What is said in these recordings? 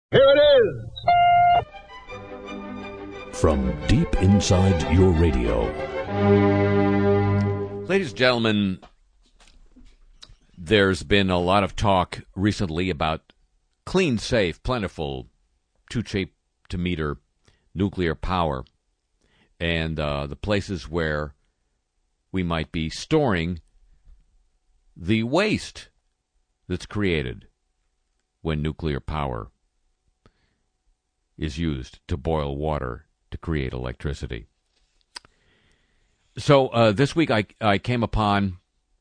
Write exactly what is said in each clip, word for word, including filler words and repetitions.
Here it is! From deep inside your radio. Ladies and gentlemen, there's been a lot of talk recently about clean, safe, plentiful, too cheap to meter nuclear power and uh, the places where we might be storing the waste that's created when nuclear power is used to boil water to create electricity. So uh, this week I, I came upon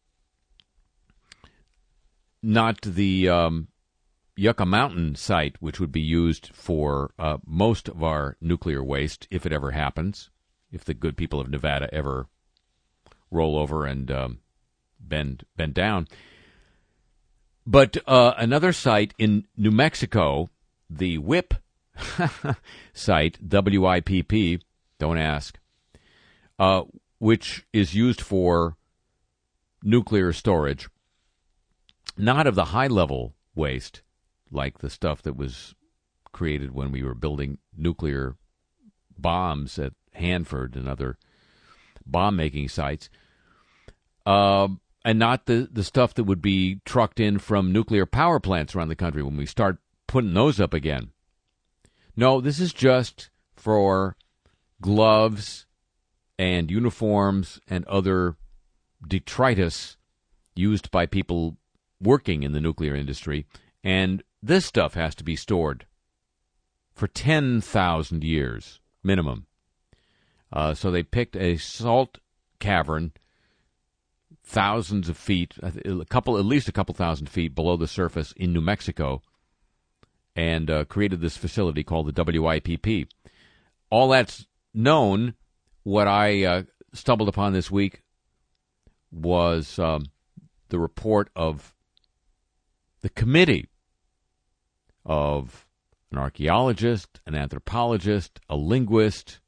not the um, Yucca Mountain site, which would be used for uh, most of our nuclear waste, if it ever happens, if the good people of Nevada ever roll over and um, bend bend down. But uh, another site in New Mexico, the W I P site, W I P P, don't ask, uh, which is used for nuclear storage, not of the high-level waste, like the stuff that was created when we were building nuclear bombs at Hanford and other bomb-making sites, uh, and not the, the stuff that would be trucked in from nuclear power plants around the country when we start putting those up again. No, this is just for gloves and uniforms and other detritus used by people working in the nuclear industry, and this stuff has to be stored for ten thousand years minimum. Uh, so they picked a salt cavern thousands of feet, a couple, at least a couple thousand feet below the surface in New Mexico, and uh, created this facility called the W I P P. All that's known. What I uh, stumbled upon this week was um, the report of the committee of an archaeologist, an anthropologist, a linguist,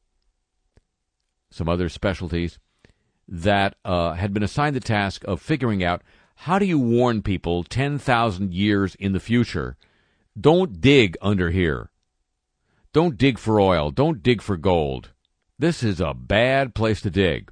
some other specialties, that uh, had been assigned the task of figuring out how do you warn people ten thousand years in the future, don't dig under here. Don't dig for oil. Don't dig for gold. This is a bad place to dig.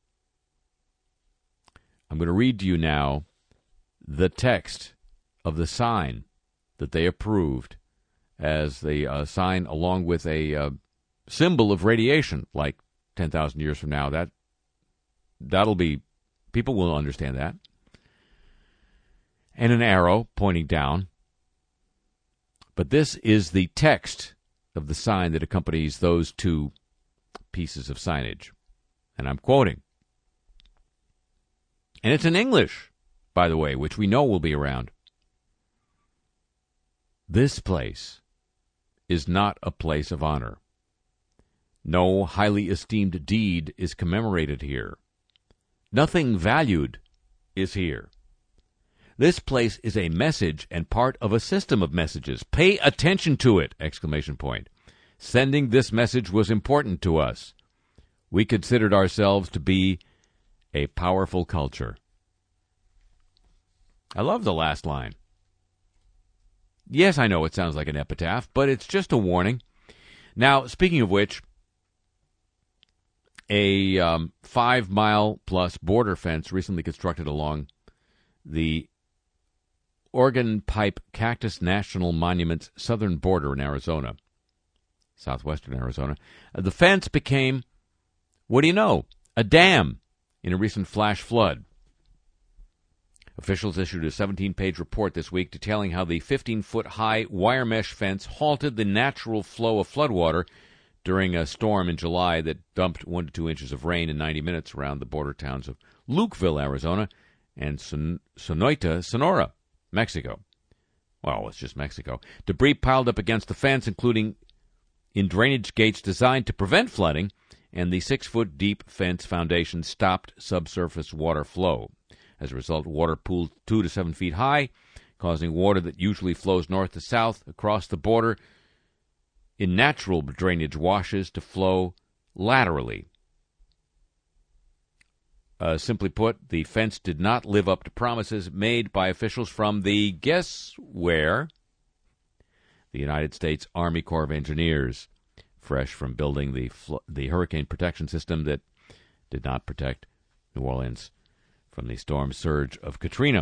I'm going to read to you now the text of the sign that they approved as the uh, sign along with a uh, symbol of radiation, like ten thousand years from now. That, that'll be, people will understand that. And an arrow pointing down. But this is the text of the sign that accompanies those two pieces of signage. And I'm quoting. And it's in English, by the way, which we know will be around. This place is not a place of honor. No highly esteemed deed is commemorated here. Nothing valued is here. This place is a message and part of a system of messages. Pay attention to it! Exclamation point. Sending this message was important to us. We considered ourselves to be a powerful culture. I love the last line. Yes, I know it sounds like an epitaph, but it's just a warning. Now, speaking of which, a um, five-mile-plus border fence recently constructed along the Organ Pipe Cactus National Monument's southern border in Arizona, southwestern Arizona. The fence became, what do you know, a dam in a recent flash flood. Officials issued a seventeen-page report this week detailing how the fifteen-foot-high wire mesh fence halted the natural flow of floodwater during a storm in July that dumped one to two inches of rain in ninety minutes around the border towns of Lukeville, Arizona, and Son- Sonoita, Sonora, Mexico. Well, it's just Mexico. Debris piled up against the fence, including in drainage gates designed to prevent flooding, and the six-foot-deep fence foundation stopped subsurface water flow. As a result, water pooled two to seven feet high, causing water that usually flows north to south across the border in natural drainage washes to flow laterally. Uh, simply put, the fence did not live up to promises made by officials from the, guess where? the United States Army Corps of Engineers, fresh from building the fl- the hurricane protection system that did not protect New Orleans from the storm surge of Katrina.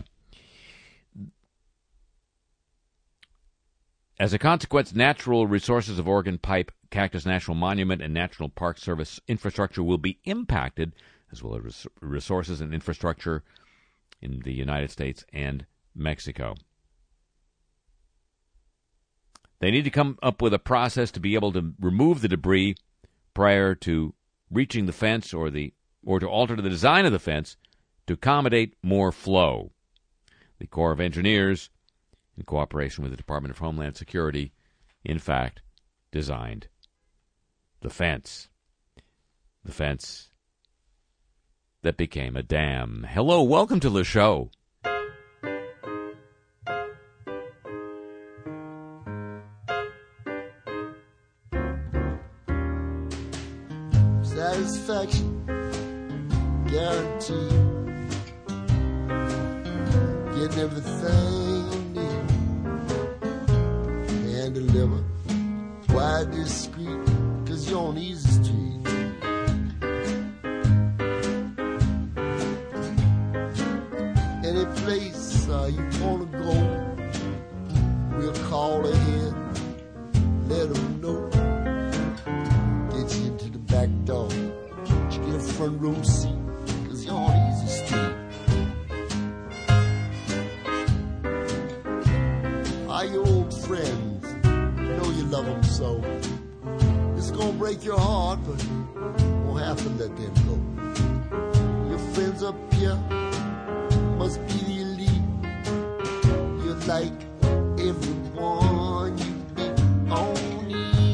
As a consequence, natural resources of Oregon Pipe, Cactus National Monument, and National Park Service infrastructure will be impacted, as well as resources and infrastructure in the United States and Mexico. They need to come up with a process to be able to remove the debris prior to reaching the fence or the or to alter the design of the fence to accommodate more flow. The Corps of Engineers, in cooperation with the Department of Homeland Security, in fact, designed the fence. The fence that became a dam. Hello, welcome to the show. Satisfaction guaranteed. Getting everything you need. Hand deliver. Wide discreet, cause you're on easy street. Any place uh, you wanna go, we'll call ahead, let them know. Get you to the back door, you get a front row seat, cause you're on easy street. Are your old friends, you know you love them so. It's gonna break your heart, but won't have to let them go. Your friends up here must be the elite. You're like everyone you meet on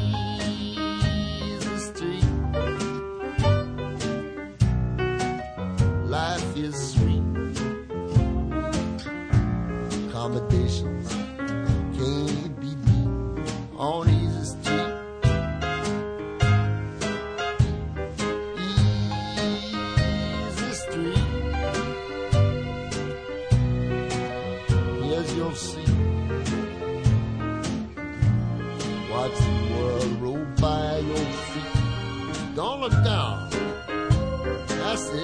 easy street. Life is sweet. Accommodations can't be beat on easy street. Easy street. Here's your seat. Watch the world roll by your feet. Don't look down. That's it.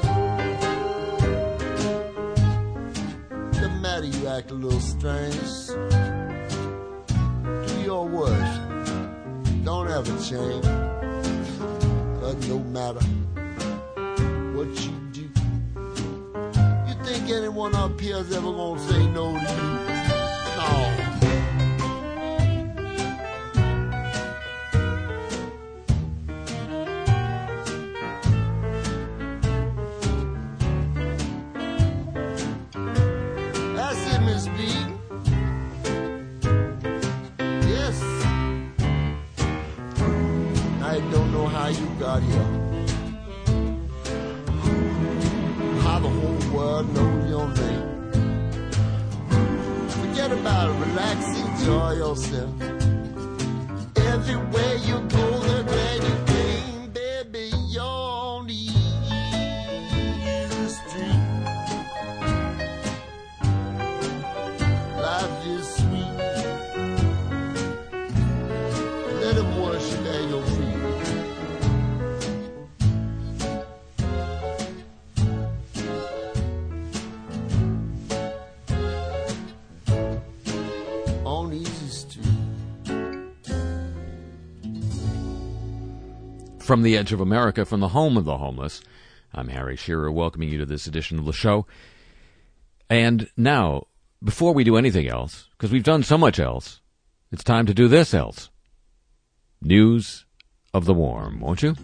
Doesn't matter, you act a little strange. Do your worst. Don't ever change. Cause no matter what you do, you think anyone up here is ever gonna say no to you? No. That's it, Miss B. Yes. I don't know how you got here. How the whole world knows your name. Forget about it, relax, enjoy yourself. Everywhere you go, they're glad you came, baby. You're on the easy street. Life is sweet. Let them worship at your feet. On easy street. From the edge of America, from the home of the homeless, I'm Harry Shearer, welcoming you to this edition of the show. And now, before we do anything else, because we've done so much else, it's time to do this else. News of the warm, won't you?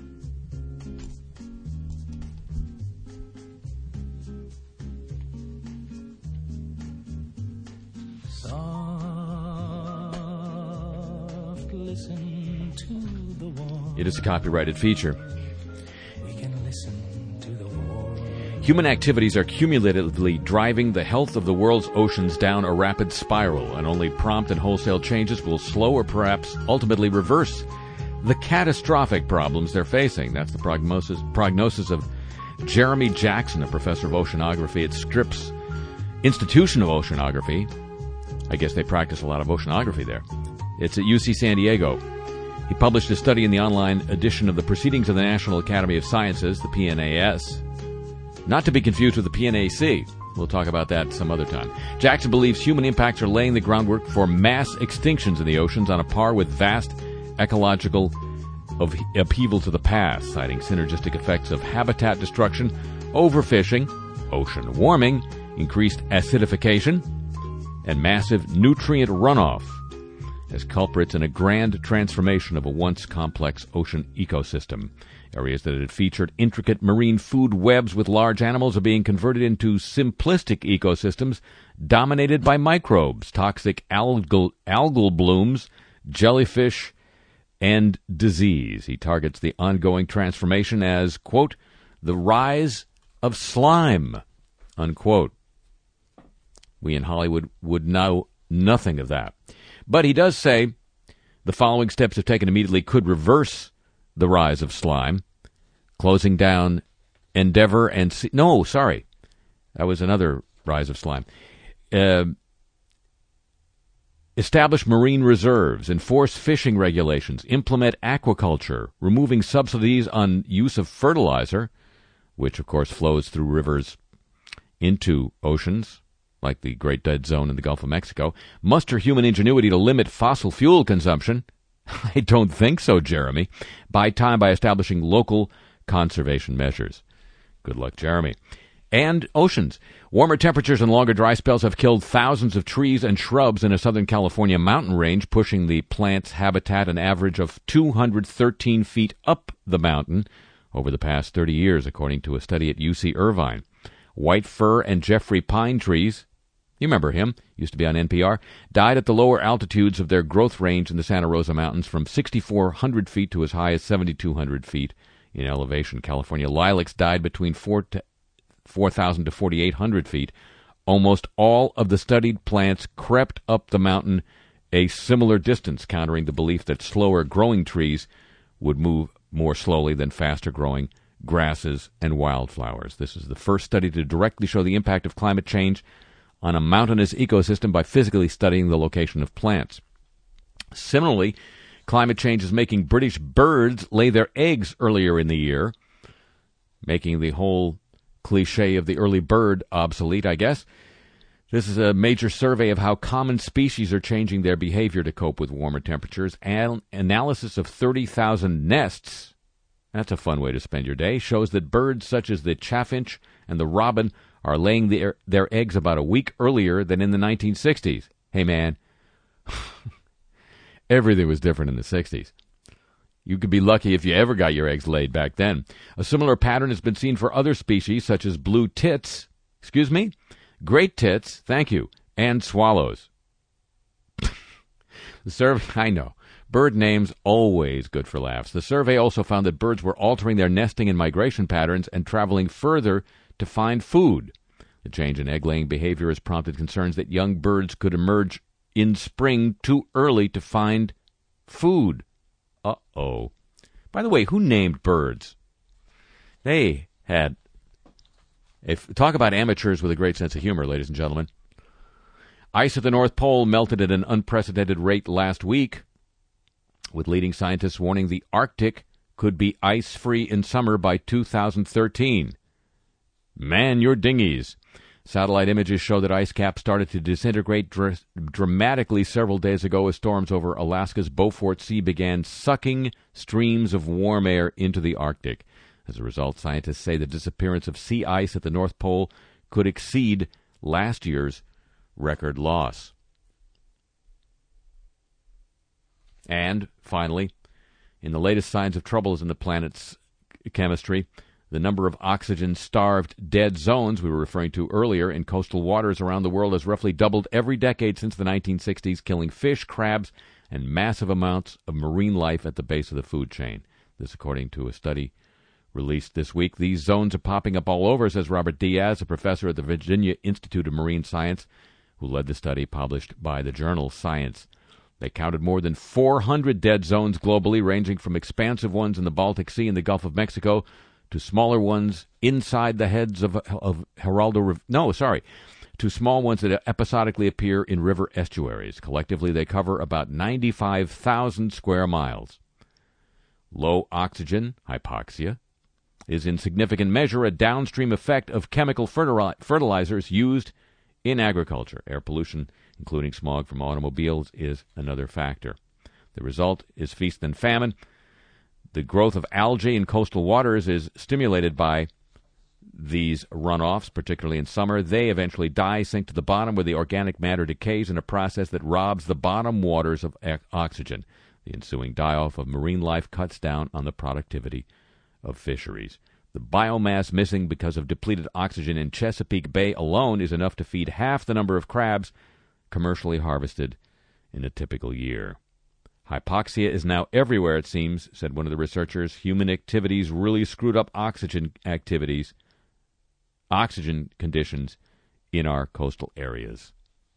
Soft, listen to the warm. It is a copyrighted feature. We can listen to the warm. Human activities are cumulatively driving the health of the world's oceans down a rapid spiral, and only prompt and wholesale changes will slow or perhaps ultimately reverse the catastrophic problems they're facing. That's the prognosis, prognosis of Jeremy Jackson, a professor of oceanography at Scripps Institution of Oceanography. I guess they practice a lot of oceanography there. It's at U C San Diego. He published a study in the online edition of the Proceedings of the National Academy of Sciences, the P N A S. Not to be confused with the P N A C. We'll talk about that some other time. Jackson believes human impacts are laying the groundwork for mass extinctions in the oceans on a par with vast ecological of upheaval to the past, citing synergistic effects of habitat destruction, overfishing, ocean warming, increased acidification, and massive nutrient runoff as culprits in a grand transformation of a once complex ocean ecosystem. Areas that had featured intricate marine food webs with large animals are being converted into simplistic ecosystems dominated by microbes, toxic algal, algal blooms, jellyfish, and disease. He targets the ongoing transformation as, quote, the rise of slime, unquote. We in Hollywood would know nothing of that. But he does say the following steps, if taken immediately, could reverse the rise of slime: closing down Endeavor and... C- no, sorry. That was another rise of slime. Uh, establish marine reserves, enforce fishing regulations, implement aquaculture, removing subsidies on use of fertilizer, which, of course, flows through rivers into oceans, like the Great Dead Zone in the Gulf of Mexico, muster human ingenuity to limit fossil fuel consumption. I don't think so, Jeremy. Buy time by establishing local conservation measures. Good luck, Jeremy. And oceans. Warmer temperatures and longer dry spells have killed thousands of trees and shrubs in a Southern California mountain range, pushing the plant's habitat an average of two hundred thirteen feet up the mountain over the past thirty years, according to a study at U C Irvine. White fir and Jeffrey pine trees, you remember him, used to be on N P R, died at the lower altitudes of their growth range in the Santa Rosa Mountains from six thousand four hundred feet to as high as seven thousand two hundred feet in elevation. California lilacs died between four thousand to four thousand eight hundred feet. Almost all of the studied plants crept up the mountain a similar distance, countering the belief that slower-growing trees would move more slowly than faster-growing grasses and wildflowers. This is the first study to directly show the impact of climate change on a mountainous ecosystem by physically studying the location of plants. Similarly, climate change is making British birds lay their eggs earlier in the year, making the whole cliche of the early bird obsolete, I guess. This is a major survey of how common species are changing their behavior to cope with warmer temperatures. An analysis of thirty thousand nests, that's a fun way to spend your day, shows that birds such as the chaffinch and the robin are laying their, their eggs about a week earlier than in the nineteen sixties. Hey, man, everything was different in the sixties. You could be lucky if you ever got your eggs laid back then. A similar pattern has been seen for other species, such as blue tits, excuse me, great tits, thank you, and swallows. The survey, I know, bird names always good for laughs. The survey also found that birds were altering their nesting and migration patterns and traveling further to find food. The change in egg-laying behavior has prompted concerns that young birds could emerge in spring too early to find food. Uh-oh. By the way, who named birds? They had... If, talk about amateurs with a great sense of humor, ladies and gentlemen. Ice at the North Pole melted at an unprecedented rate last week, with leading scientists warning the Arctic could be ice-free in summer by two thousand thirteen. Man your dinghies. Satellite images show that ice caps started to disintegrate dr- dramatically several days ago as storms over Alaska's Beaufort Sea began sucking streams of warm air into the Arctic. As a result, scientists say the disappearance of sea ice at the North Pole could exceed last year's record loss. And, finally, in the latest signs of troubles in the planet's chemistry, the number of oxygen-starved dead zones we were referring to earlier in coastal waters around the world has roughly doubled every decade since the nineteen sixties, killing fish, crabs, and massive amounts of marine life at the base of the food chain. This according to a study released this week. These zones are popping up all over, says Robert Diaz, a professor at the Virginia Institute of Marine Science, who led the study published by the journal Science. They counted more than four hundred dead zones globally, ranging from expansive ones in the Baltic Sea and the Gulf of Mexico to smaller ones inside the heads of, of Geraldo... No, sorry. to small ones that episodically appear in river estuaries. Collectively, they cover about ninety-five thousand square miles. Low oxygen, hypoxia, is in significant measure a downstream effect of chemical fertilizers used in agriculture. Air pollution, including smog from automobiles, is another factor. The result is feast and famine. The growth of algae in coastal waters is stimulated by these runoffs, particularly in summer. They eventually die, sink to the bottom, where the organic matter decays in a process that robs the bottom waters of oxygen. The ensuing die-off of marine life cuts down on the productivity of fisheries. The biomass missing because of depleted oxygen in Chesapeake Bay alone is enough to feed half the number of crabs commercially harvested in a typical year. Hypoxia is now everywhere, it seems, said one of the researchers. Human activities really screwed up oxygen activities, oxygen conditions in our coastal areas.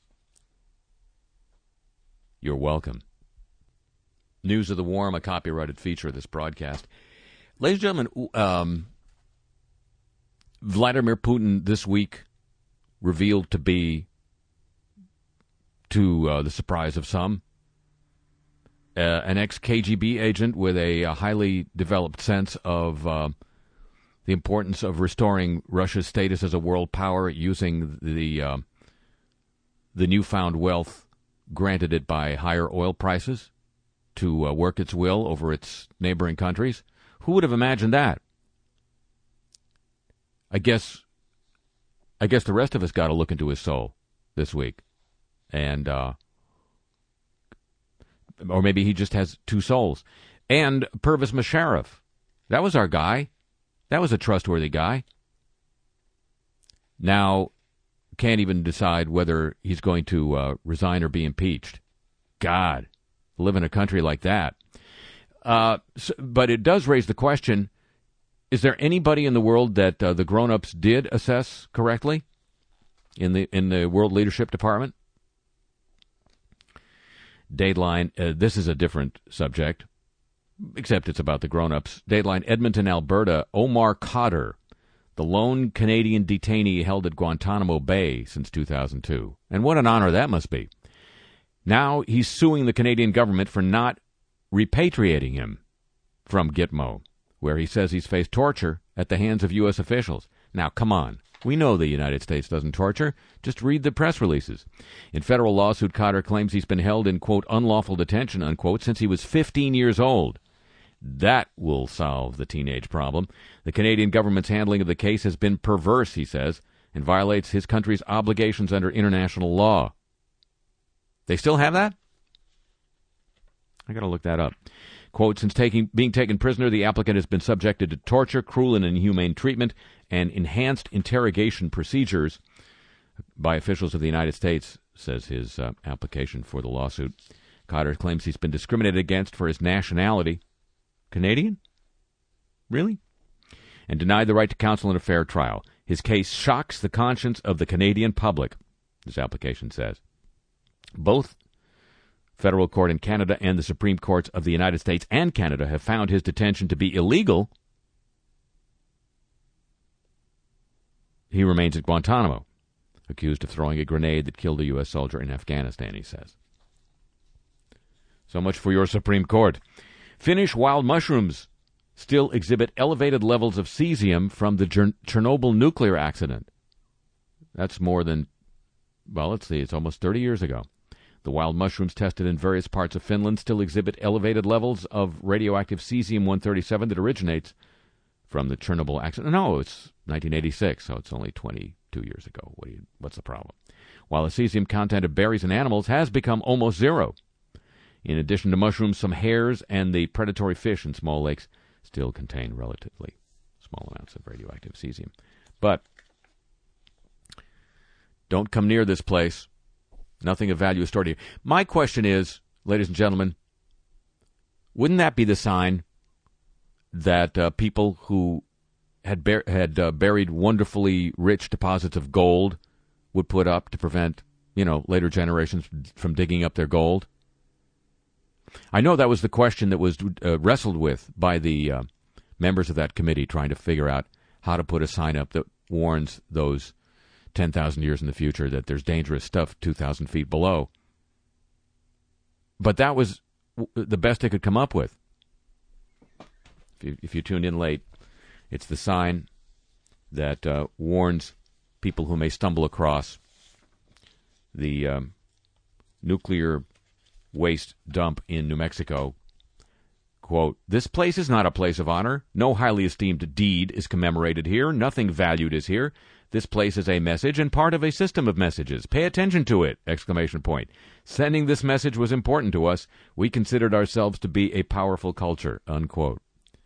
You're welcome. News of the Warm, a copyrighted feature of this broadcast. Ladies and gentlemen, um, Vladimir Putin this week revealed to be, to uh, the surprise of some, uh, an ex-K G B agent with a, a highly developed sense of uh, the importance of restoring Russia's status as a world power using the uh, the newfound wealth granted it by higher oil prices to uh, work its will over its neighboring countries. Who would have imagined that? I guess I guess the rest of us got to look into his soul this week. And, uh, or maybe he just has two souls. And Pervez Musharraf. That was our guy. That was a trustworthy guy. Now, can't even decide whether he's going to uh, resign or be impeached. God, live in a country like that. Uh, so, but it does raise the question, is there anybody in the world that uh, the grown-ups did assess correctly in the in the World Leadership Department? Dateline, uh, this is a different subject, except it's about the grown-ups. Dateline, Edmonton, Alberta, Omar Khadr, the lone Canadian detainee held at Guantanamo Bay since two thousand two. And what an honor that must be. Now he's suing the Canadian government for not repatriating him from Gitmo, where he says he's faced torture at the hands of U S officials. Now, come on. We know the United States doesn't torture. Just read the press releases. In federal lawsuit, Khadr claims he's been held in, quote, unlawful detention, unquote, since he was fifteen years old. That will solve the teenage problem. The Canadian government's handling of the case has been perverse, he says, and violates his country's obligations under international law. They still have that? I got to look that up. Quote, since taking, being taken prisoner, the applicant has been subjected to torture, cruel and inhumane treatment, and enhanced interrogation procedures by officials of the United States, says his uh, application for the lawsuit. Khadr claims he's been discriminated against for his nationality. Canadian? Really? And denied the right to counsel in a fair trial. His case shocks the conscience of the Canadian public, his application says. Both federal court in Canada and the Supreme Courts of the United States and Canada have found his detention to be illegal. He remains at Guantanamo, accused of throwing a grenade that killed a U S soldier in Afghanistan, he says. So much for your Supreme Court. Finnish wild mushrooms still exhibit elevated levels of cesium from the Cher- Chernobyl nuclear accident. That's more than, well, let's see, it's almost thirty years ago. The wild mushrooms tested in various parts of Finland still exhibit elevated levels of radioactive cesium one thirty-seven that originates from the Chernobyl accident. No, it's nineteen eighty-six, so it's only twenty-two years ago. What do you, what's the problem? While the cesium content of berries and animals has become almost zero. In addition to mushrooms, some hares and the predatory fish in small lakes still contain relatively small amounts of radioactive cesium. But don't come near this place. Nothing of value is stored here. My question is, ladies and gentlemen, wouldn't that be the sign that uh, people who had bur- had uh, buried wonderfully rich deposits of gold would put up to prevent, you know, later generations from digging up their gold? I know that was the question that was uh, wrestled with by the uh, members of that committee, trying to figure out how to put a sign up that warns those ten thousand years in the future that there's dangerous stuff two thousand feet below. But that was the best they could come up with. If you, if you tuned in late, it's the sign that uh, warns people who may stumble across the um, nuclear waste dump in New Mexico. Quote, "This place is not a place of honor. No highly esteemed deed is commemorated here. Nothing valued is here. This place is a message and part of a system of messages. Pay attention to it!" Exclamation point. "Sending this message was important to us. We considered ourselves to be a powerful culture." Unquote.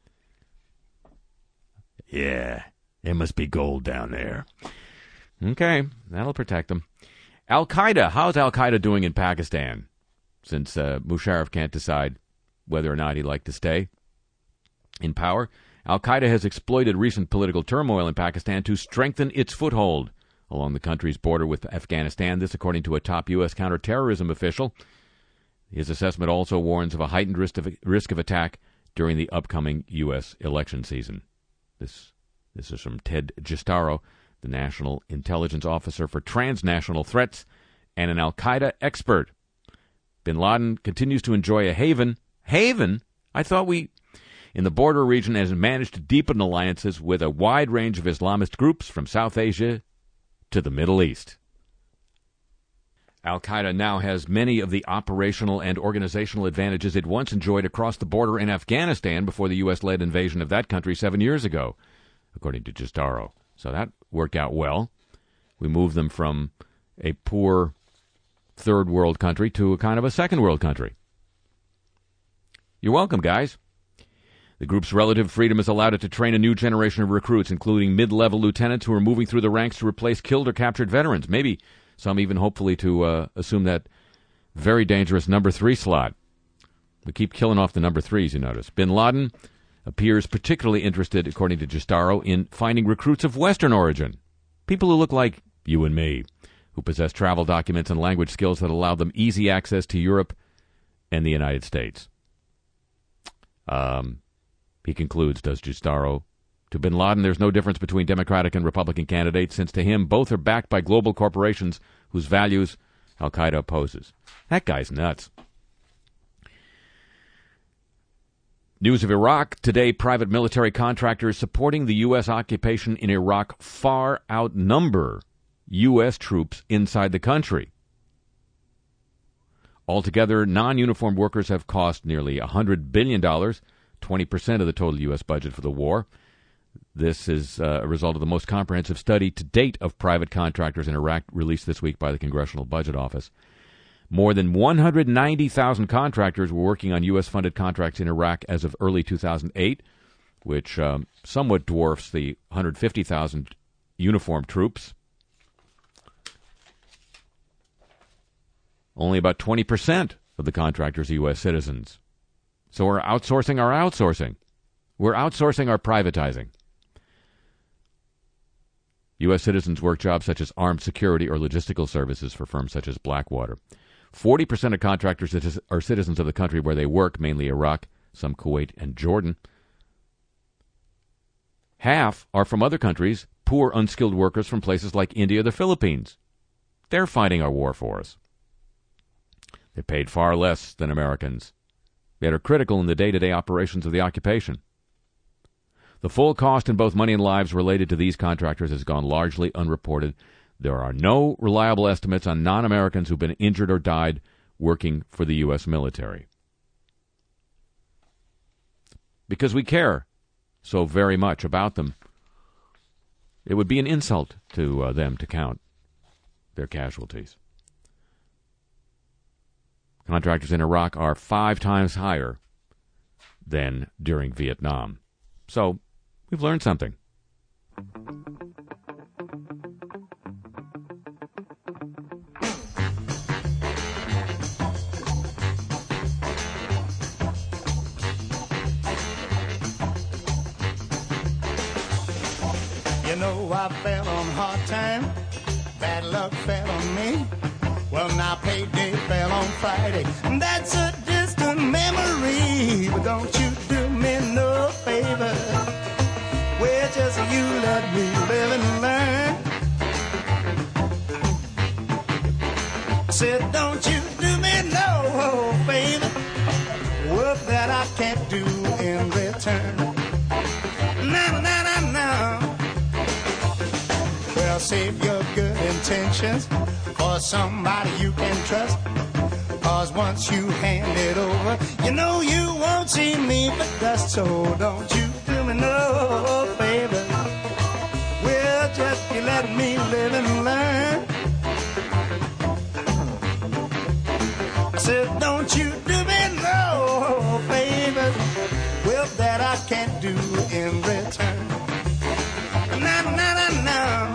Yeah, there must be gold down there. Okay, that'll protect them. Al-Qaeda. How's Al-Qaeda doing in Pakistan? Since uh, Musharraf can't decide whether or not he'd like to stay in power. Al-Qaeda has exploited recent political turmoil in Pakistan to strengthen its foothold along the country's border with Afghanistan. This, according to a top U S counterterrorism official. His assessment also warns of a heightened risk of, risk of attack during the upcoming U S election season. This, this is from Ted Gistaro, the National Intelligence Officer for Transnational Threats and an Al-Qaeda expert. Bin Laden continues to enjoy a haven. Haven? I thought we... in the border region has managed to deepen alliances with a wide range of Islamist groups from South Asia to the Middle East. Al-Qaeda now has many of the operational and organizational advantages it once enjoyed across the border in Afghanistan before the U S-led invasion of that country seven years ago, according to Gistaro. So that worked out well. We moved them from a poor third world country to a kind of a second world country. You're welcome, guys. The group's relative freedom has allowed it to train a new generation of recruits, including mid-level lieutenants who are moving through the ranks to replace killed or captured veterans. Maybe some even hopefully to uh, assume that very dangerous number three slot. We keep killing off the number threes, you notice. Bin Laden appears particularly interested, according to Gistaro, in finding recruits of Western origin. People who look like you and me, who possess travel documents and language skills that allow them easy access to Europe and the United States. Um... He concludes, does Gistaro, to Bin Laden, there's no difference between Democratic and Republican candidates, since to him both are backed by global corporations whose values Al-Qaeda opposes. That guy's nuts. News of Iraq. Today, private military contractors supporting the U S occupation in Iraq far outnumber U S troops inside the country. Altogether, non-uniformed workers have cost nearly one hundred billion dollars, twenty percent of the total U S budget for the war. This is uh, a result of the most comprehensive study to date of private contractors in Iraq, released this week by the Congressional Budget Office. More than one hundred ninety thousand contractors were working on U S-funded contracts in Iraq as of early two thousand eight, which um, somewhat dwarfs the one hundred fifty thousand uniformed troops. Only about twenty percent of the contractors are U S citizens. So we're outsourcing our outsourcing. We're outsourcing our privatizing. U S citizens work jobs such as armed security or logistical services for firms such as Blackwater. forty percent of contractors are citizens of the country where they work, mainly Iraq, some Kuwait and Jordan. Half are from other countries, poor, unskilled workers from places like India or the Philippines. They're fighting our war for us. They're paid far less than Americans, yet are critical in the day-to-day operations of the occupation. The full cost in both money and lives related to these contractors has gone largely unreported. There are no reliable estimates on non-Americans who've been injured or died working for the U S military. Because we care so very much about them, it would be an insult to uh, them to count their casualties. Contractors in Iraq are five times higher than during Vietnam. So, we've learned something. You know I fell on hard time, bad luck fell on me. Well, now payday fell on Friday, and that's a distant memory. But don't you do me no favor, well, just you let me live and learn. I can't do in return. Now, now, now, now. Well, save your good intentions for somebody you can trust. Cause once you hand it over, you know you won't see me but dust. So don't you do me no favor. Well, just you let me live and learn. I said, don't you do me no favor. Well, that I can't do in return. Na na na na.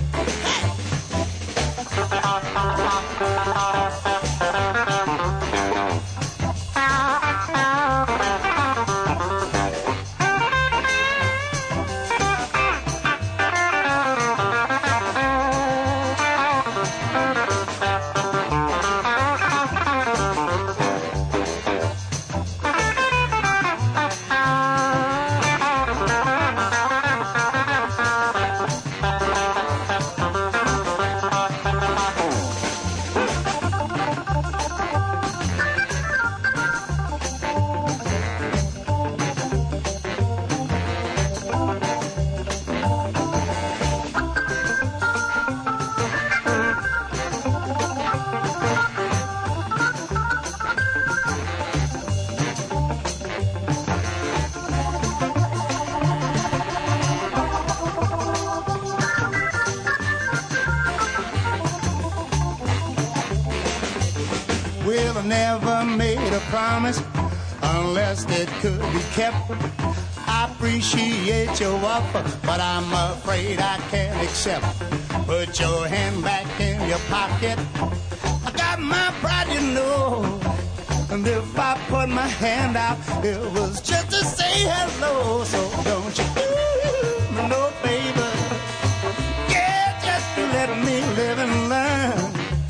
Well, I never made a promise unless it could be kept. I appreciate your offer, but I'm afraid I can't accept. Put your hand back in your pocket. I got my pride, you know. And if I put my hand out, it was just to say hello. So don't you do me no favor. Yeah, just to let me live and learn.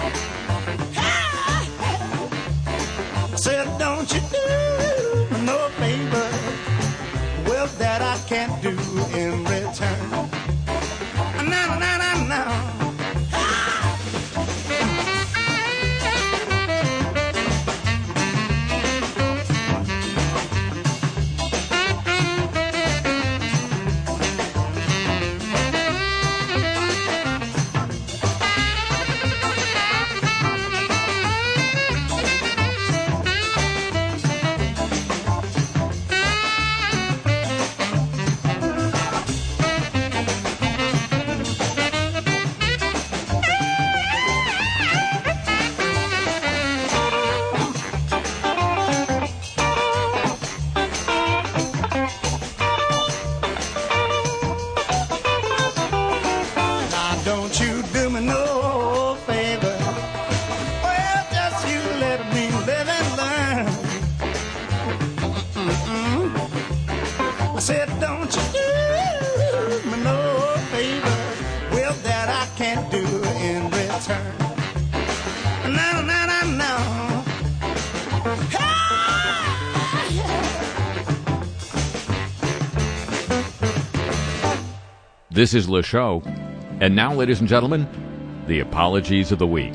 Said, don't you do me no favor. Well, that I can't do in return. No, no, no, no. Don't you do me no favor. Well, just you let me live and learn. Mm-mm. I said, don't you do me no favor. Well, that I can't do in return. No, no, no, no. This is Le Show. And now, ladies and gentlemen, the apologies of the week.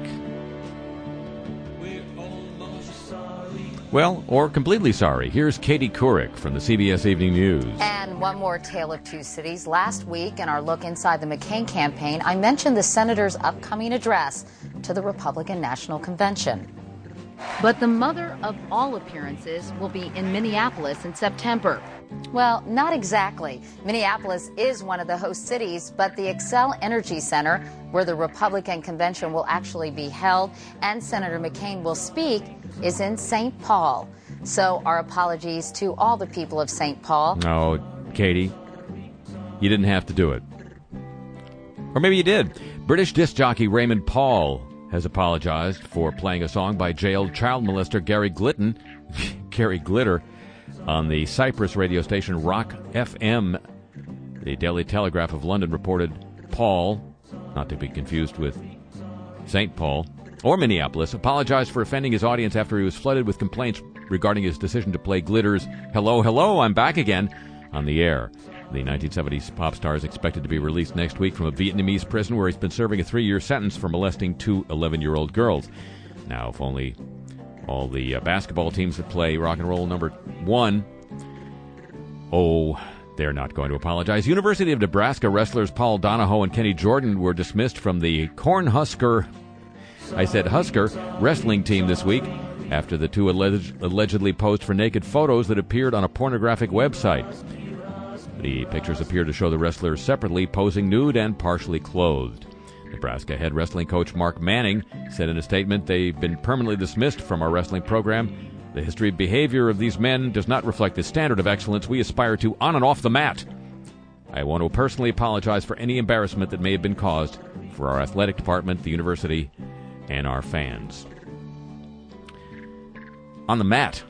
Well, or completely sorry. Here's Katie Couric from the C B S Evening News. And one more tale of two cities. Last week, in our look inside the McCain campaign, I mentioned the senator's upcoming address to the Republican National Convention. But the mother of all appearances will be in Minneapolis in September. Well, not exactly. Minneapolis is one of the host cities, but the Xcel Energy Center, where the Republican convention will actually be held and Senator McCain will speak, is in Saint Paul. So our apologies to all the people of Saint Paul. Oh, Katie, you didn't have to do it. Or maybe you did. British disc jockey Raymond Paul has apologized for playing a song by jailed child molester Gary Glitton, Gary Glitter, on the Cyprus radio station Rock F M. The Daily Telegraph of London reported Paul, not to be confused with Saint Paul, or Minneapolis, apologized for offending his audience after he was flooded with complaints regarding his decision to play Glitter's Hello, Hello, I'm Back Again on the air. The nineteen seventies pop star is expected to be released next week from a Vietnamese prison where he's been serving a three-year sentence for molesting two eleven-year-old girls. Now, if only all the uh, basketball teams that play rock and roll number one. Oh, they're not going to apologize. University of Nebraska wrestlers Paul Donahoe and Kenny Jordan were dismissed from the Cornhusker, I said Husker, wrestling team this week after the two alleged, allegedly posed for naked photos that appeared on a pornographic website. The pictures appear to show the wrestlers separately posing nude and partially clothed. Nebraska head wrestling coach Mark Manning said in a statement, "They've been permanently dismissed from our wrestling program. The history of behavior of these men does not reflect the standard of excellence we aspire to on and off the mat. I want to personally apologize for any embarrassment that may have been caused for our athletic department, the university, and our fans." On the mat.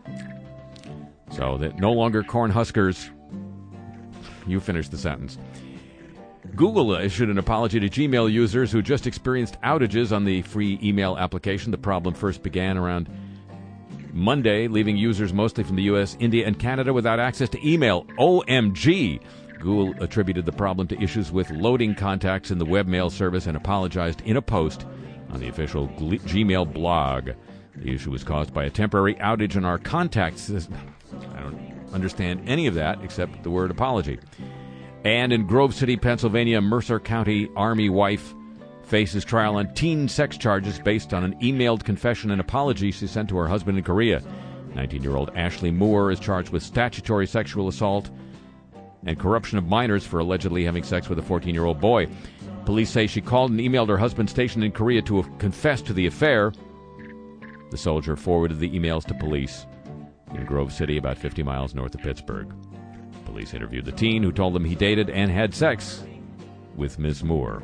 So that no longer Cornhuskers. You finished the sentence. Google issued an apology to Gmail users who just experienced outages on the free email application. The problem first began around Monday, leaving users mostly from the U S, India, and Canada without access to email. O M G! Google attributed the problem to issues with loading contacts in the webmail service and apologized in a post on the official Gmail blog. The issue was caused by a temporary outage in our contacts system. I don't understand any of that except the word apology. And in Grove City, Pennsylvania, Mercer County Army wife faces trial on teen sex charges based on an emailed confession and apology she sent to her husband in Korea. nineteen-year-old Ashley Moore is charged with statutory sexual assault and corruption of minors for allegedly having sex with a fourteen-year-old boy. Police say she called and emailed her husband stationed in Korea to confess to the affair. The soldier forwarded the emails to police in Grove City, about fifty miles north of Pittsburgh. Police interviewed the teen, who told them he dated and had sex with Miz Moore.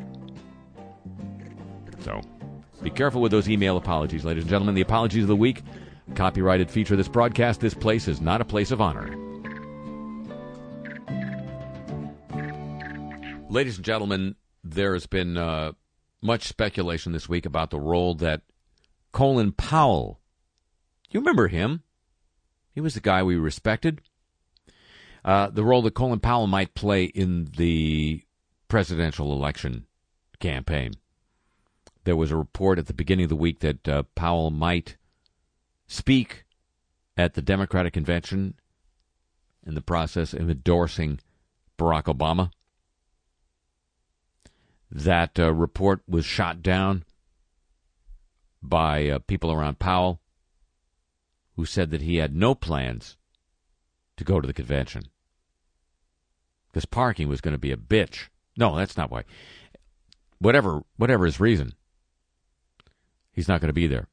So, be careful with those email apologies, ladies and gentlemen. The apologies of the week, copyrighted feature of this broadcast. This place is not a place of honor. Ladies and gentlemen, there has been uh, much speculation this week about the role that Colin Powell, you remember him? He was the guy we respected. Uh, the role that Colin Powell might play in the presidential election campaign. There was a report at the beginning of the week that uh, Powell might speak at the Democratic convention in the process of endorsing Barack Obama. That uh, report was shot down by uh, people around Powell who said that he had no plans to go to the convention because parking was going to be a bitch. No, that's not why. Whatever, whatever his reason, he's not going to be there.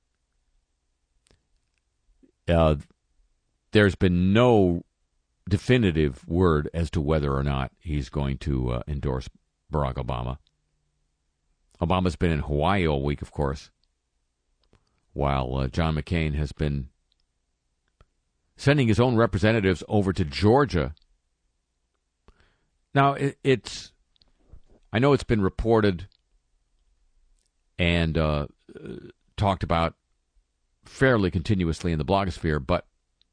Uh, there's been no definitive word as to whether or not he's going to uh, endorse Barack Obama. Obama's been in Hawaii all week, of course, while uh, John McCain has been sending his own representatives over to Georgia. Now, it, it's, I know it's been reported and uh, talked about fairly continuously in the blogosphere, but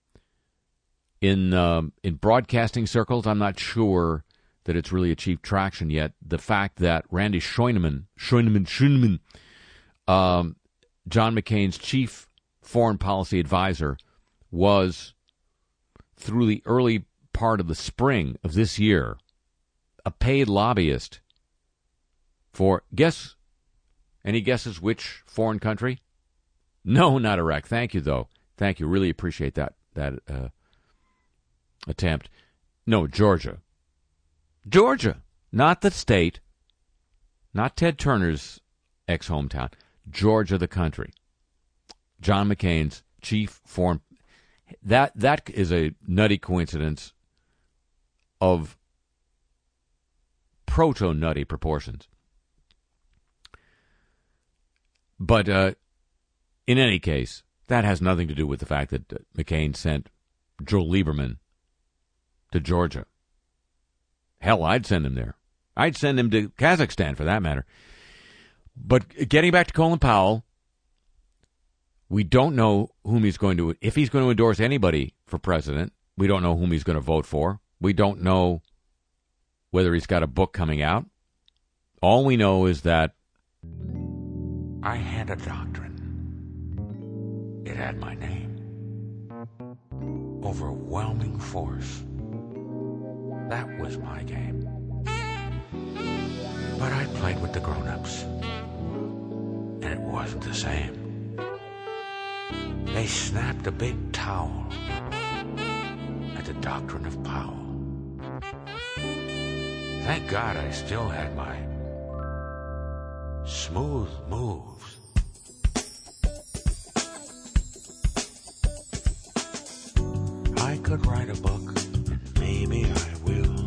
in um, in broadcasting circles, I'm not sure that it's really achieved traction yet. The fact that Randy Scheunemann, Scheunemann, Scheunemann, um, John McCain's chief foreign policy advisor, was, through the early part of the spring of this year, a paid lobbyist for, guess, any guesses which foreign country? No, not Iraq. Thank you, though. Thank you. Really appreciate that that uh, attempt. No, Georgia. Georgia, not the state, not Ted Turner's ex-hometown. Georgia, the country. John McCain's chief foreign... That that is a nutty coincidence of proto-nutty proportions. But uh, in any case, that has nothing to do with the fact that uh, McCain sent Joe Lieberman to Georgia. Hell, I'd send him there. I'd send him to Kazakhstan, for that matter. But getting back to Colin Powell, we don't know whom he's going to, if he's going to endorse anybody for president. We don't know whom he's going to vote for. We don't know whether he's got a book coming out. All we know is that I had a doctrine. It had my name. Overwhelming force. That was my game. But I played with the grown-ups, and it wasn't the same. They snapped a big towel at the doctrine of Powell. Thank God I still had my smooth moves. I could write a book, and maybe I will.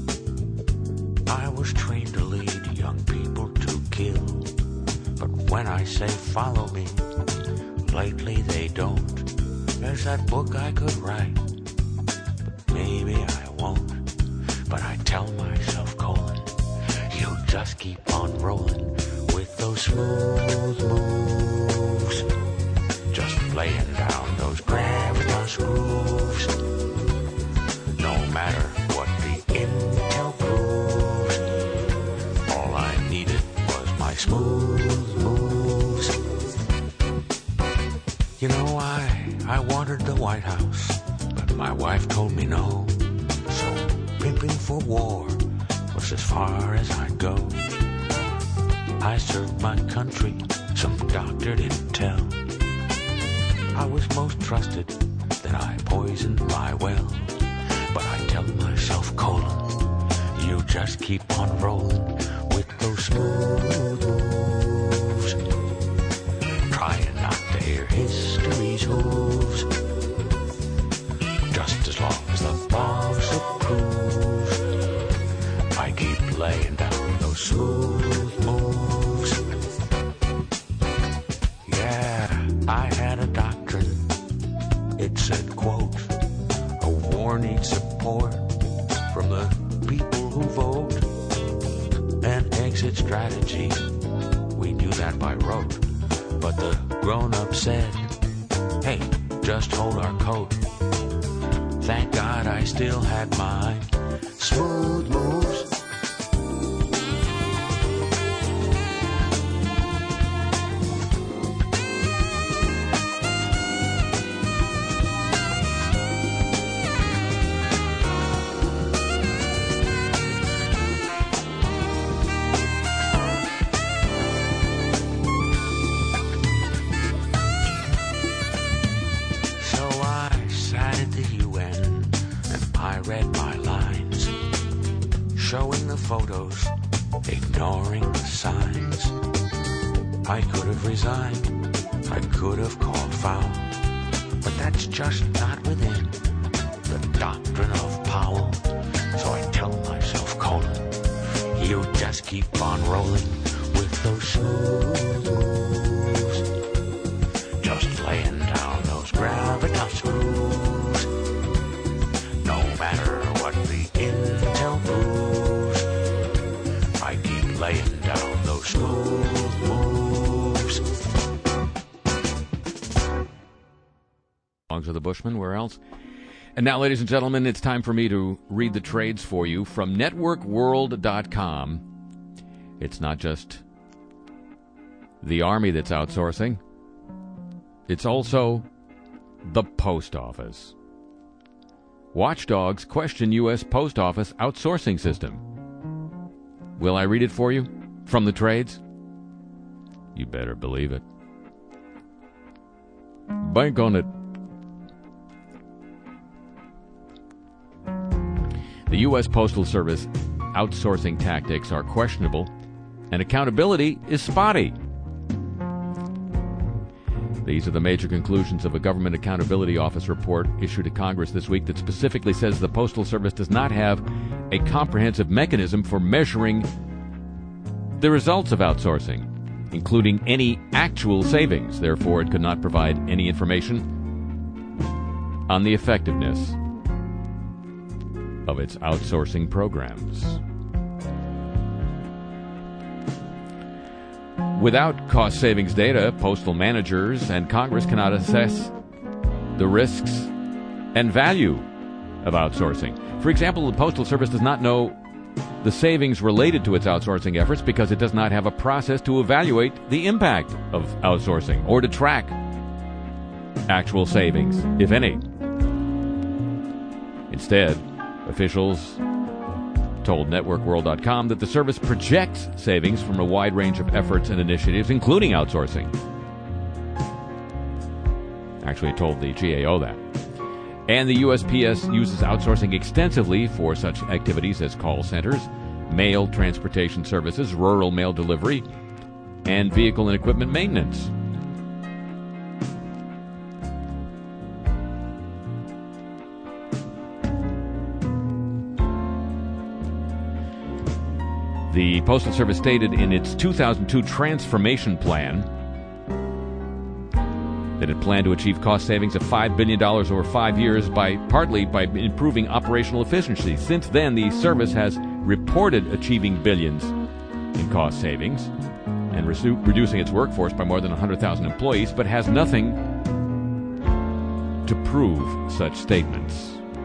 I was trained to lead young people to kill. But when I say follow me, lately they don't. There's that book I could write, but maybe I won't. But I tell myself, Colin, you just keep on rolling with those smooth moves. Just laying down those gravitas grooves. No matter what the intel proves, all I needed was my smooth moves. You know, I, I wanted the White House, but my wife told me no. So pimping for war was as far as I'd go. I served my country, some doctor didn't tell. I was most trusted, then I poisoned my well. But I tell myself, Colin, you just keep on rolling with those smooth moves. Trying not to hear history's hooves. Just as long as the boss approves, I keep laying down those smooth moves. Yeah, I had a doctrine. It said, quote, a war needs support from the people who vote. An exit strategy, we knew that by rote. But the grown-up said, hey, just hold our coat. Thank God I still had my smooth moves. Photos, ignoring the signs. I could have resigned, I could have called foul, but that's just not within the doctrine of Powell. So I tell myself, Colin, you just keep on rolling with those smooth moves. Just laying down those gravitas grooves. No matter what the intel proves, I keep laying down those smooth moves. Songs of the Bushmen, where else? And now, ladies and gentlemen, it's time for me to read the trades for you from network world dot com. It's not just the Army that's outsourcing. It's also the Post Office. Watchdogs question U S Post Office outsourcing system. Will I read it for you from the trades? You better believe it. Bank on it. The U S Postal Service outsourcing tactics are questionable, and accountability is spotty. These are the major conclusions of a Government Accountability Office report issued to Congress this week that specifically says the Postal Service does not have a comprehensive mechanism for measuring the results of outsourcing, including any actual savings. Therefore, it could not provide any information on the effectiveness of its outsourcing programs. Without cost savings data, postal managers and Congress cannot assess the risks and value of outsourcing. For example, the Postal Service does not know the savings related to its outsourcing efforts because it does not have a process to evaluate the impact of outsourcing or to track actual savings, if any. Instead, officials told network world dot com that the service projects savings from a wide range of efforts and initiatives, including outsourcing. Actually, it told the G A O that. And the U S P S uses outsourcing extensively for such activities as call centers, mail transportation services, rural mail delivery, and vehicle and equipment maintenance. The Postal Service stated in its two thousand two transformation plan that it planned to achieve cost savings of five billion dollars over five years by partly by improving operational efficiency. Since then, the service has reported achieving billions in cost savings and resu- reducing its workforce by more than one hundred thousand employees, but has nothing to prove such statements.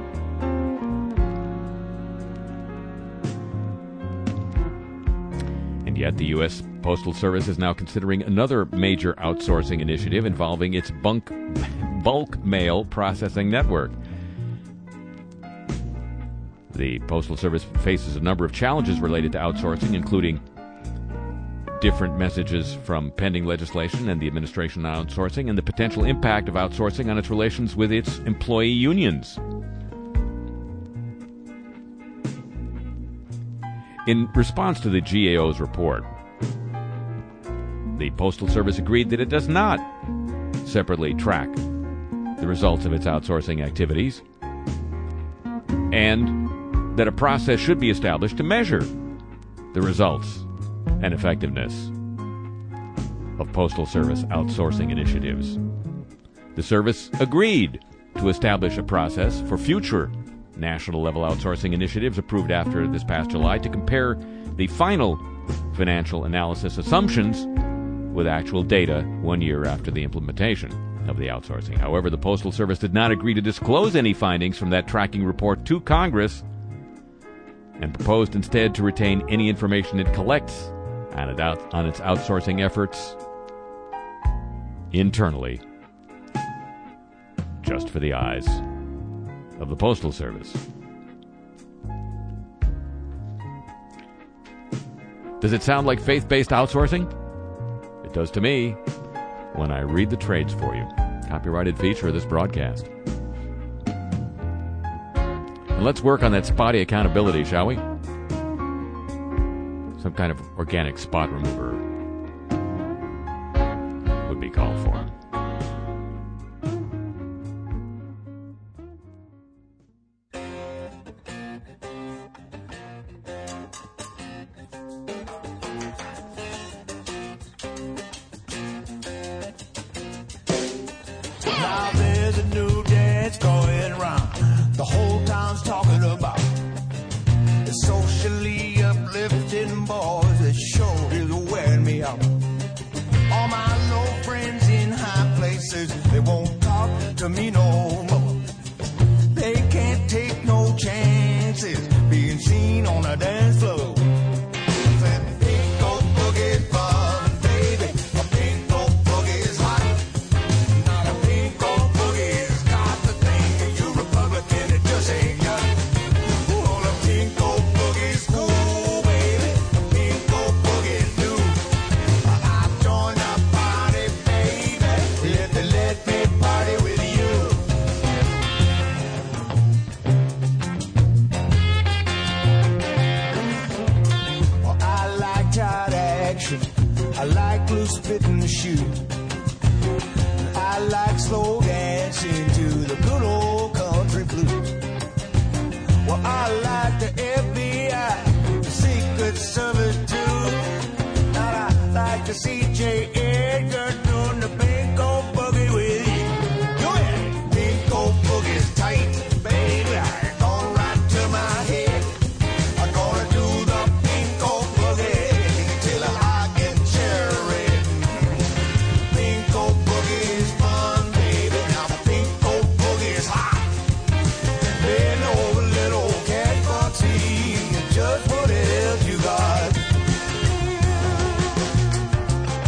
And yet the U S Postal Service is now considering another major outsourcing initiative involving its bunk, bulk mail processing network. The Postal Service faces a number of challenges related to outsourcing, including different messages from pending legislation and the administration on outsourcing, and the potential impact of outsourcing on its relations with its employee unions. In response to the G A O's report, the Postal Service agreed that it does not separately track the results of its outsourcing activities and that a process should be established to measure the results and effectiveness of Postal Service outsourcing initiatives. The service agreed to establish a process for future national-level outsourcing initiatives approved after this past July to compare the final financial analysis assumptions with actual data one year after the implementation of the outsourcing. However, the Postal Service did not agree to disclose any findings from that tracking report to Congress and proposed instead to retain any information it collects on its outsourcing efforts internally, just for the eyes of the Postal Service. Does it sound like faith-based outsourcing? It does to me when I read the trades for you. Copyrighted feature of this broadcast. And let's work on that spotty accountability, shall we? Some kind of organic spot remover would be called for. Now there's a new dance going round. The whole town's talking about the socially uplifting boys that sure is wearing me out. All my low friends in high places, they won't talk to me no more. They can't take no chances being seen on a dance floor. Said, pink goat boogie fun, baby. A pink goat boogie is hot. Not a pink goat boogie is got the thing. You Republican, it just ain't got. Well, a pink goat boogie's cool, baby. A pink goat boogie's new. I joined the party, baby. Let me, let me party with you. Well, I like tight action. I like loose spit in the shoe. I like slow dancing to the good old country blues. Well, I like the F B I, the Secret Service too. Now I like to see J. Edgar doing the pink gold boogie with you. Go ahead, pink gold boogie's tight, baby. I gonna right to my head. I'm gonna do the pink gold boogie till I get cherry. Pink gold boogie's fun, baby. Now the pink gold boogie's hot. Bend over, little cat, can't see just what else you got.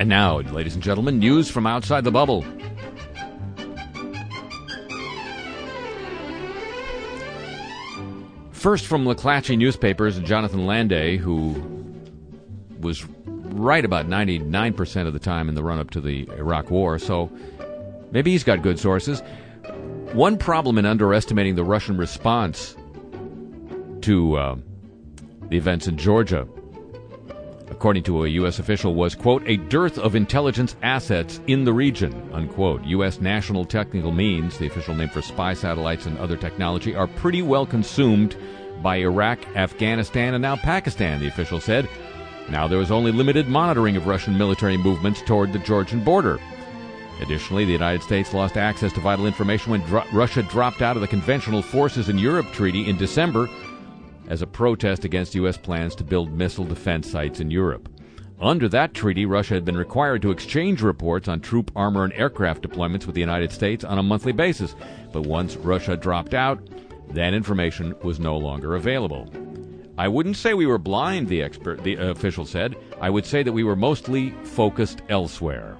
And now, ladies and gentlemen, news from outside the bubble. First from McClatchy Newspapers, Jonathan Landay, who was right about ninety-nine percent of the time in the run-up to the Iraq War, so maybe he's got good sources. One problem in underestimating the Russian response to uh, the events in Georgia, according to a U S official, was, quote, a dearth of intelligence assets in the region, unquote. U S national technical means, the official name for spy satellites and other technology, are pretty well consumed by Iraq, Afghanistan, and now Pakistan, the official said. Now there was only limited monitoring of Russian military movements toward the Georgian border. Additionally, the United States lost access to vital information when dro- Russia dropped out of the Conventional Forces in Europe Treaty in December as a protest against U S plans to build missile defense sites in Europe. Under that treaty, Russia had been required to exchange reports on troop, armor, and aircraft deployments with the United States on a monthly basis. But once Russia dropped out, that information was no longer available. I wouldn't say we were blind, the expert, the official said. I would say that we were mostly focused elsewhere.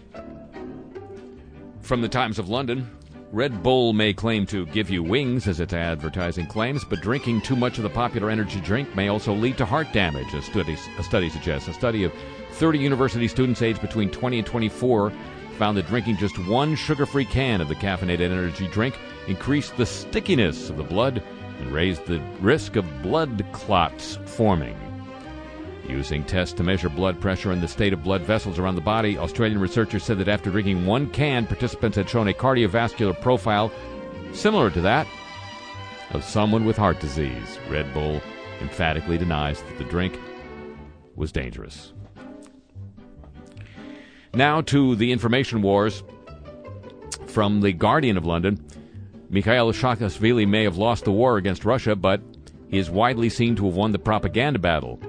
From the Times of London, Red Bull may claim to give you wings, as its advertising claims, but drinking too much of the popular energy drink may also lead to heart damage, a study, a study suggests. A study of thirty university students aged between twenty and twenty-four found that drinking just one sugar-free can of the caffeinated energy drink increased the stickiness of the blood and raised the risk of blood clots forming. Using tests to measure blood pressure and the state of blood vessels around the body, Australian researchers said that after drinking one can, participants had shown a cardiovascular profile similar to that of someone with heart disease. Red Bull emphatically denies that the drink was dangerous. Now to the information wars from the Guardian of London. Mikhail Saakashvili may have lost the war against Russia, but he is widely seen to have won the propaganda battle.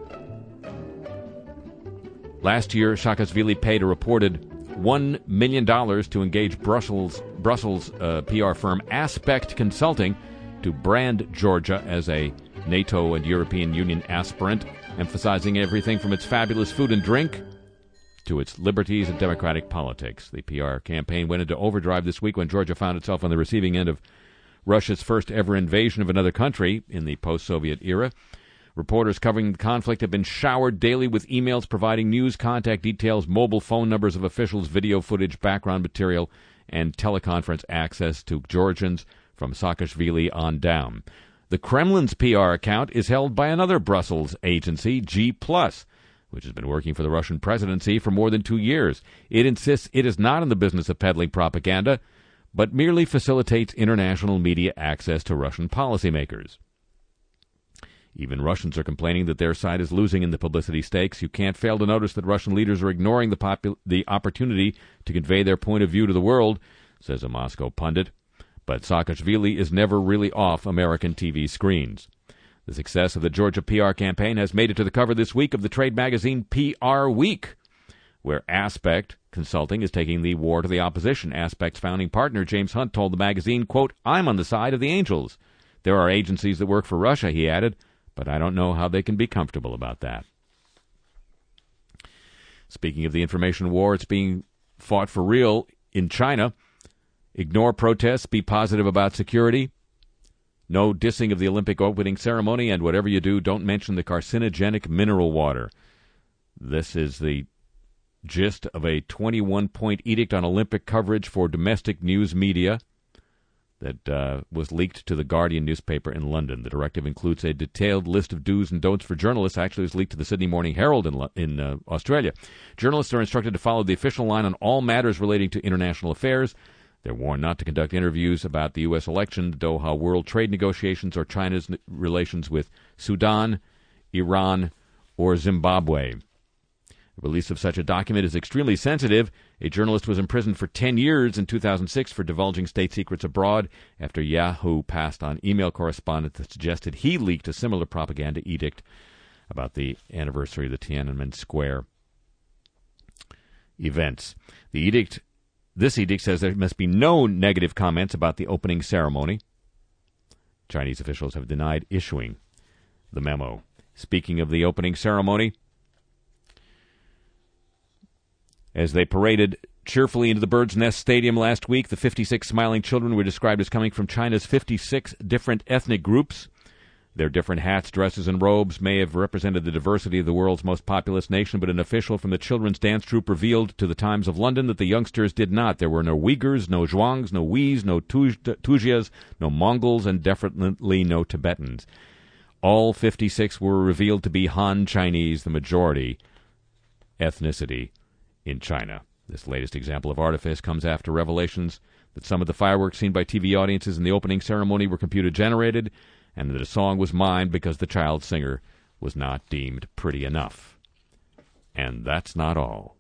Last year, Saakashvili paid a reported one million dollars to engage Brussels, Brussels uh, P R firm Aspect Consulting to brand Georgia as a NATO and European Union aspirant, emphasizing everything from its fabulous food and drink to its liberties and democratic politics. The P R campaign went into overdrive this week when Georgia found itself on the receiving end of Russia's first ever invasion of another country in the post-Soviet era. Reporters covering the conflict have been showered daily with emails providing news, contact details, mobile phone numbers of officials, video footage, background material, and teleconference access to Georgians from Saakashvili on down. The Kremlin's P R account is held by another Brussels agency, G plus, which has been working for the Russian presidency for more than two years. It insists it is not in the business of peddling propaganda, but merely facilitates international media access to Russian policymakers. Even Russians are complaining that their side is losing in the publicity stakes. You can't fail to notice that Russian leaders are ignoring the, popu- the opportunity to convey their point of view to the world, says a Moscow pundit. But Saakashvili is never really off American T V screens. The success of the Georgia P R campaign has made it to the cover this week of the trade magazine P R Week, where Aspect Consulting is taking the war to the opposition. Aspect's founding partner, James Hunt, told the magazine, quote, I'm on the side of the angels. There are agencies that work for Russia, he added, but I don't know how they can be comfortable about that. Speaking of the information war, it's being fought for real in China. Ignore protests, be positive about security. No dissing of the Olympic opening ceremony, and whatever you do, don't mention the carcinogenic mineral water. This is the gist of a twenty-one point edict on Olympic coverage for domestic news media that uh, was leaked to the Guardian newspaper in London. The directive includes a detailed list of do's and don'ts for journalists. Actually, it was leaked to the Sydney Morning Herald in, in uh, Australia. Journalists are instructed to follow the official line on all matters relating to international affairs. They're warned not to conduct interviews about the U S election, the Doha World Trade negotiations, or China's n- relations with Sudan, Iran, or Zimbabwe. The release of such a document is extremely sensitive. A journalist was imprisoned for ten years in two thousand six for divulging state secrets abroad after Yahoo passed on email correspondence that suggested he leaked a similar propaganda edict about the anniversary of the Tiananmen Square events. The edict, this edict says there must be no negative comments about the opening ceremony. Chinese officials have denied issuing the memo. Speaking of the opening ceremony, As they paraded cheerfully into the Bird's Nest Stadium last week, the fifty-six smiling children were described as coming from China's fifty-six different ethnic groups. Their different hats, dresses, and robes may have represented the diversity of the world's most populous nation, but an official from the children's dance troupe revealed to the Times of London that the youngsters did not. There were no Uyghurs, no Zhuangs, no Huis, no Tujias, no Mongols, and definitely no Tibetans. All fifty-six were revealed to be Han Chinese, the majority ethnicity in China. This latest example of artifice comes after revelations that some of the fireworks seen by T V audiences in the opening ceremony were computer-generated, and that a song was mimed because the child singer was not deemed pretty enough. And that's not all.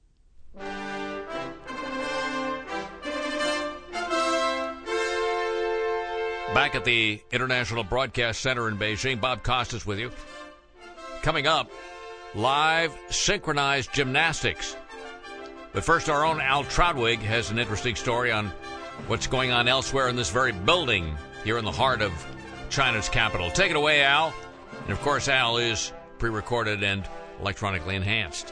Back at the International Broadcast Center in Beijing, Bob Costas with you. Coming up, live synchronized gymnastics. But first, our own Al Troutwig has an interesting story on what's going on elsewhere in this very building here in the heart of China's capital. Take it away, Al. And of course, Al is pre-recorded and electronically enhanced.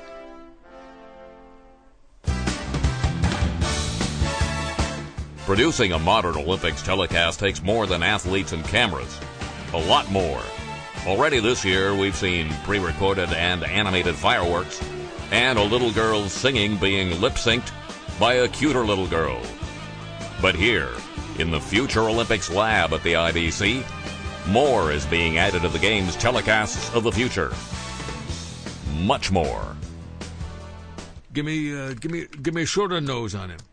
Producing a modern Olympics telecast takes more than athletes and cameras. A lot more. Already this year, we've seen pre-recorded and animated fireworks, and a little girl singing being lip-synced by a cuter little girl. But here, in the Future Olympics lab at the I B C, more is being added to the game's telecasts of the future. Much more. Give me, uh, give me, give me a shorter nose on him.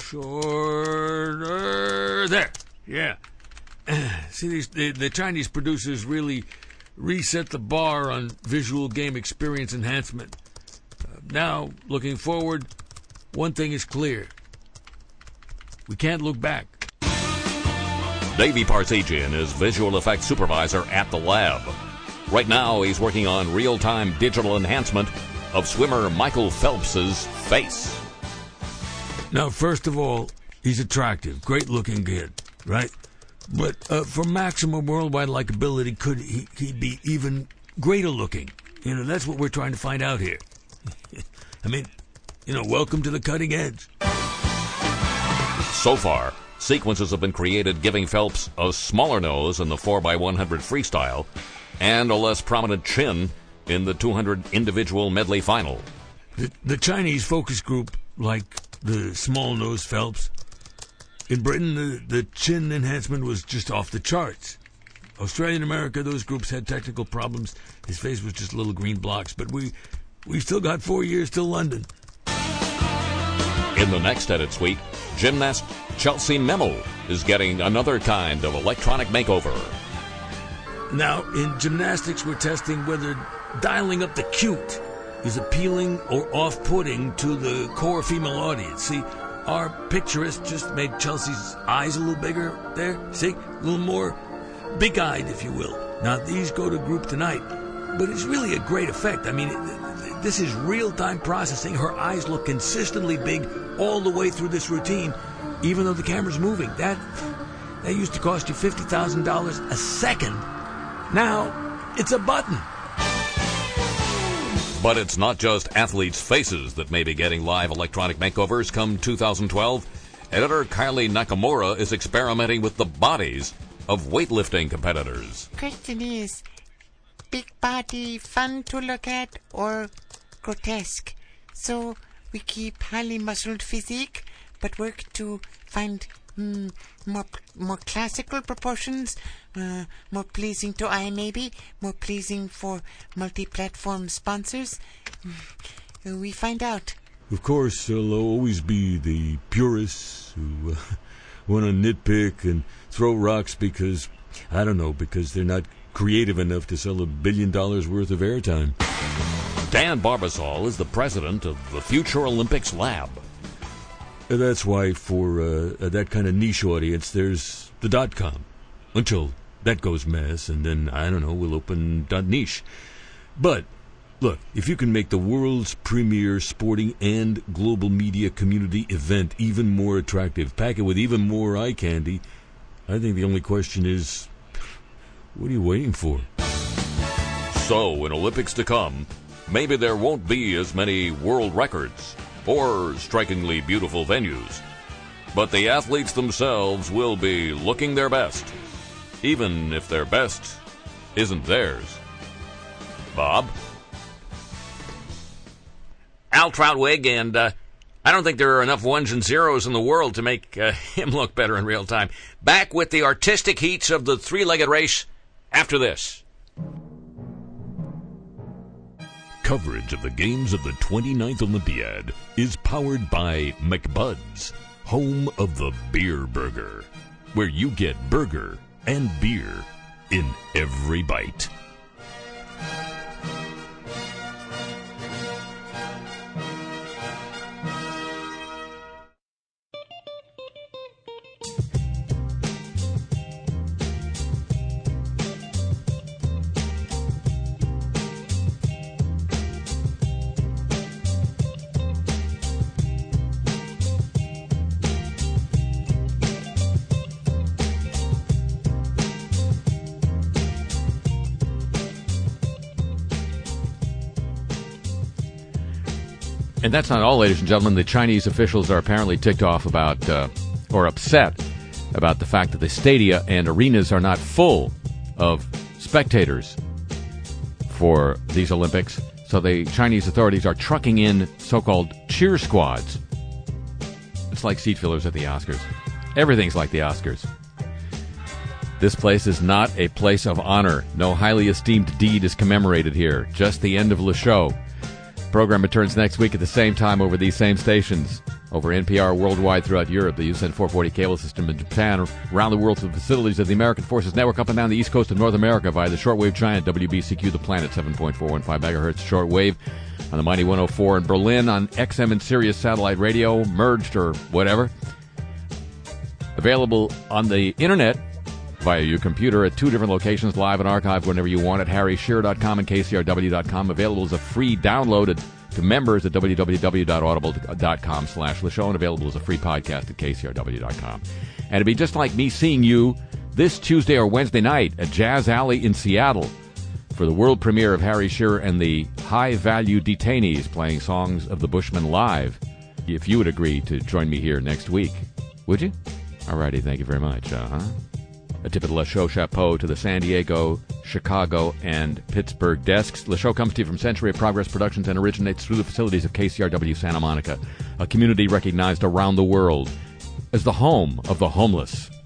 Shorter. There. Yeah. See, these, the, the Chinese producers really reset the bar on visual game experience enhancement. Uh, now, looking forward, one thing is clear. We can't look back. Davey Parsegian is visual effects supervisor at the lab. Right now, he's working on real-time digital enhancement of swimmer Michael Phelps's face. Now, first of all, he's attractive, great-looking kid, right? But uh, for maximum worldwide likability, could he, he be even greater-looking? You know, that's what we're trying to find out here. I mean, you know, welcome to the cutting edge. So far, sequences have been created giving Phelps a smaller nose in the four by one hundred freestyle and a less prominent chin in the two hundred individual medley final. The, the Chinese focus group, like the small-nosed Phelps. In Britain, the, the chin enhancement was just off the charts. Australia and America, those groups had technical problems. His face was just little green blocks, but we we still got four years till London. In the next edit suite, gymnast Chelsea Memmel is getting another kind of electronic makeover. Now, in gymnastics, we're testing whether dialing up the cute is appealing or off-putting to the core female audience. See, our picturist just made Chelsea's eyes a little bigger there. See, a little more big-eyed, if you will. Now, these go to group tonight, but it's really a great effect. I mean, this is real-time processing. Her eyes look consistently big all the way through this routine, even though the camera's moving. That, that used to cost you fifty thousand dollars a second. Now, it's a button. But it's not just athletes' faces that may be getting live electronic makeovers come two thousand twelve. Editor Kylie Nakamura is experimenting with the bodies of weightlifting competitors. Question is, big body fun to look at or grotesque? So we keep highly muscled physique, but work to find mm, more more classical proportions, uh, more pleasing to eye maybe, more pleasing for multi-platform sponsors. Mm, we find out. Of course, there'll always be the purists who uh, want to nitpick and throw rocks because, I don't know, because they're not creative enough to sell a billion dollars worth of airtime. Dan Barbasol is the president of the Future Olympics Lab. That's why for uh, that kind of niche audience, there's the dot-com. Until that goes mess, and then, I don't know, we'll open .niche. But, look, if you can make the world's premier sporting and global media community event even more attractive, pack it with even more eye candy, I think the only question is, what are you waiting for? So, in Olympics to come, maybe there won't be as many world records, or strikingly beautiful venues. But the athletes themselves will be looking their best, even if their best isn't theirs. Bob? Al Troutwig, and uh, I don't think there are enough ones and zeros in the world to make uh, him look better in real time. Back with the artistic heats of the three-legged race after this. Coverage of the games of the twenty-ninth Olympiad is powered by McBud's, home of the Beer Burger, where you get burger and beer in every bite. And that's not all, ladies and gentlemen. The Chinese officials are apparently ticked off about, uh, or upset about the fact that the stadia and arenas are not full of spectators for these Olympics. So the Chinese authorities are trucking in so-called cheer squads. It's like seat fillers at the Oscars. Everything's like the Oscars. This place is not a place of honor. No highly esteemed deed is commemorated here. Just the end of the show. Program returns next week at the same time over these same stations. Over N P R worldwide throughout Europe, the U S N four forty cable system in Japan, around the world through the facilities of the American Forces Network, up and down the east coast of North America via the shortwave giant W B C Q The Planet, seven point four one five megahertz shortwave, on the mighty one oh four in Berlin, on X M and Sirius satellite radio, merged or whatever. Available on the internet via your computer at two different locations, live and archived whenever you want at harry shearer dot com and K C R W dot com. Available as a free download at, to members at w w w dot audible dot com slash the show, and available as a free podcast at K C R W dot com. And it'd be just like me seeing you this Tuesday or Wednesday night at Jazz Alley in Seattle for the world premiere of Harry Shearer and the High Value Detainees, playing songs of the Bushmen live. If you would agree to join me here next week, would you? Alrighty, thank you very much. Uh-huh. A tip of the Le Show chapeau to the San Diego, Chicago, and Pittsburgh desks. Le Show comes to you from Century of Progress Productions and originates through the facilities of K C R W Santa Monica, a community recognized around the world as the home of the homeless.